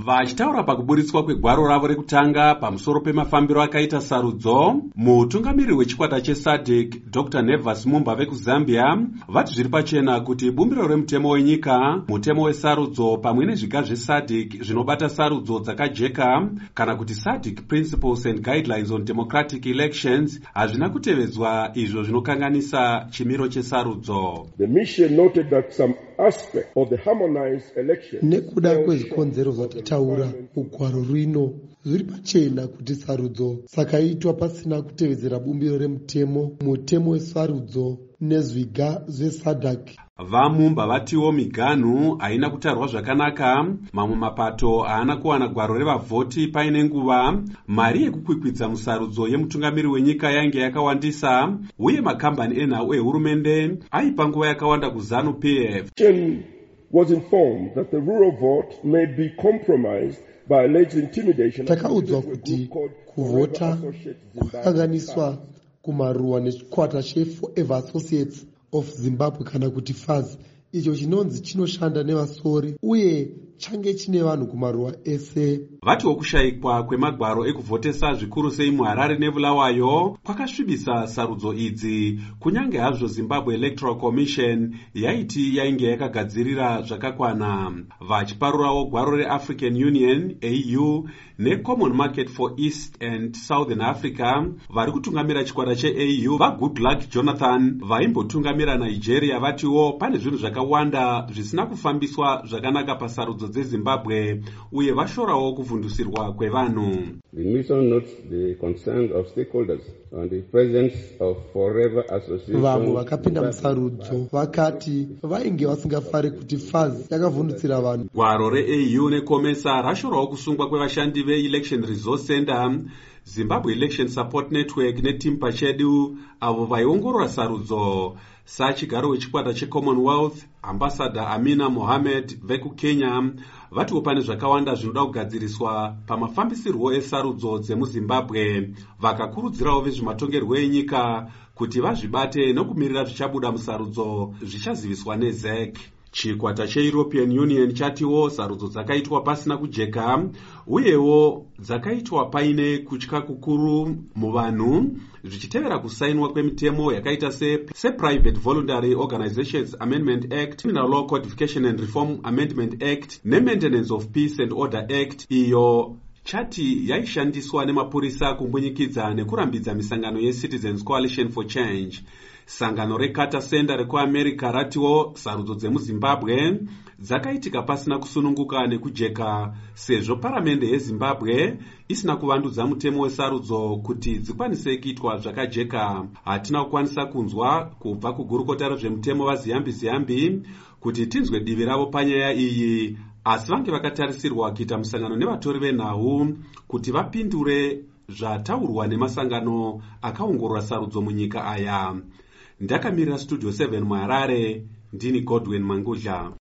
Vachitaura pakuburitswa kwegwaro ravo rekutanga pamusoro pemafambiro akaita sarudzo, mutungamiri wechikwata cheSADC Dr. Nevas Mumba vekuzambia vati zviri pachena kuti bumbiro remutemo wenyika, mutemo wesarudzo pamwe nezviga zveSADC zvinobata sarudzo dzakajeka kana kuti SADC Principles and Guidelines on Democratic Elections hazvina kutevedzwa, izvo zvinokanganisa chimiro chesarudzo. The mission noted that some aspect of the harmonized election nekuda kwezvikonzero zvatataura ugwaro rino zviri pachena kuti sarudzo sakaitwa pasina kutevedzera bumbiro remutemo, mutemo wesarudzo nezviga zveSADC. Vamumba vatiwo miganhu haina kutarwa zvakanaka, mamwe mapato haana kuwana gwaro revavhoti paine nguva, mari yekukwikwidza musarudzo yemutungamiri wenyika yange yakawandisa, uye makambani enhau ehurumende aipa nguva yakawanda kuZANU-PF. Was informed that the rural vote may be compromised by alleged intimidation. Takaudzwa kuti kuvhota kwakanganiswa kumaruwa nechikwata cheForever Associates of Zimbabwe kana kuti FAZ, icho chinonzi chinoshanda nevasori uye change chine vanhu kumaruwa ese. Vatiwo kushayikwa kwemagwaro ekuvhotesa zvikuru sei muHarare neBulawayo kwakasvibisa sarudzo idzi, kunyange hazvo Zimbabwe Electoral Commission yaiti yainge yakagadzirira zvakakwana. Vachiparurawo gwaro reAfrican Union AU neCommon Market for East and Southern Africa, vari kutungamira chikwata cheAU vaGoodluck Jonathan vaimbotungamira Nigeria vatiwo pane zvinhu zvakawanda zvisina kufambiswa zvakanaka pasarudzo dzeZimbabwe uye vashorawo kuvhundusirwa kwevanhu. The mission notes the concerns of stakeholders on the presence of Forever Association. Vamwe vakapinda musarudzo vakati vainge vasingafari kuti FAZ yakavhundutsira vanhu. Gwaro reAU neCOMESA rashorawo kusungwa kwevashandi veElection Resource Center, Zimbabwe Election Support Network neTimpa Chedu avo vaiongorora sarudzo. Sachigaro wechikwata cheCommonwealth, Ambassador Amina Mohamed vekuKenya vatiwo pane zvakawanda zvinoda kugadziriswa pamafambisirwo esarudzo dzemuZimbabwe, vakakurudzirawo vezvematongerwo enyika kuti vazvibate nokumirira zvichabuda musarudzo zvichaziviswa neZEC. Chikwata cheEuropean Union chatiwo sarudzo dzakaitwa pasina kujeka uyewo dzakaitwa paine kutya kukuru muvanhu, zvichitevera kusainwa kwemitemo yakaita se-Private Voluntary Organizations Amendment Act, Criminal Law Codification and Reform Amendment Act neMaintenance of Peace and Order Act, iyo chati yaishandiswa nemapurisa kumbwinyikidza nekurambidza misangano yeCitizens Coalition for Change. Sangano reCarter Center rekuAmerica ratiwo sarudzo dzemuZimbabwe dzakaitika pasina kusununguka nekujeka, sezvo paramende yeZimbabwe isina kuvandudza mutemo wesarudzo kuti dzikwanise kuitwa zvakajeka. Hatina kukwanisa kunzwa kubva kugurukota rezvemutemo vaZiyambi kuti tinzwe divi ravo panyaya iyi, asi vange vakatarisirwa kuita musangano nevatori venhau kuti vapindure zvataurwa nemasangano akaongorora sarudzo munyika aya. Ndakamirira Studio 7 muHarare, ndini Godwin Mangudla.